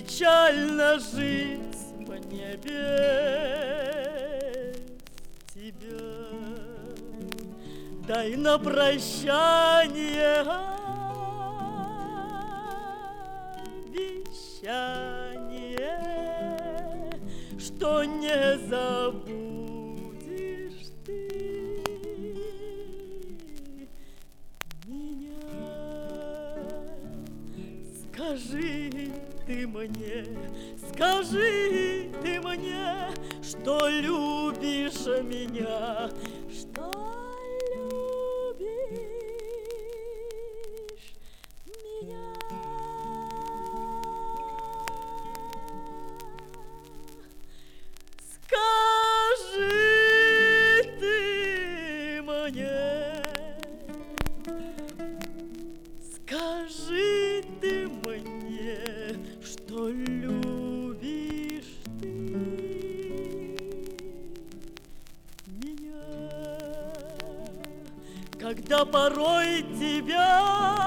печально жить мне без тебя. Дай на прощание обещание, что не забудешь ты меня. Скажи ты мне, скажи ты мне, что любишь меня, что любишь меня. Скажи ты мне, скажи ты мне, что любишь ты меня. Когда порой тебя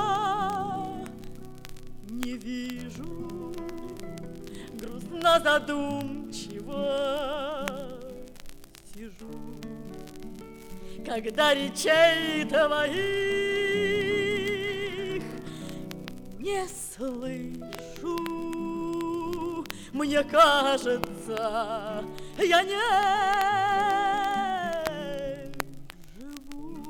не вижу, грустно задумчиво сижу, когда речей твоих не слышу, мне кажется, я не живу.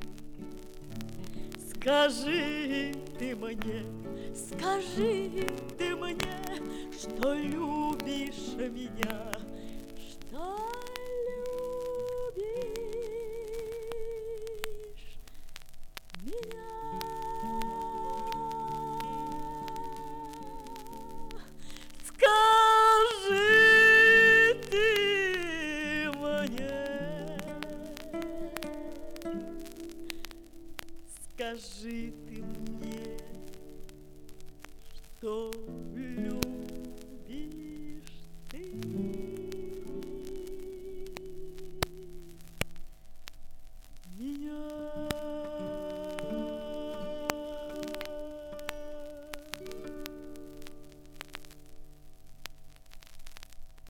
Скажи ты мне, скажи ты мне, что любишь меня.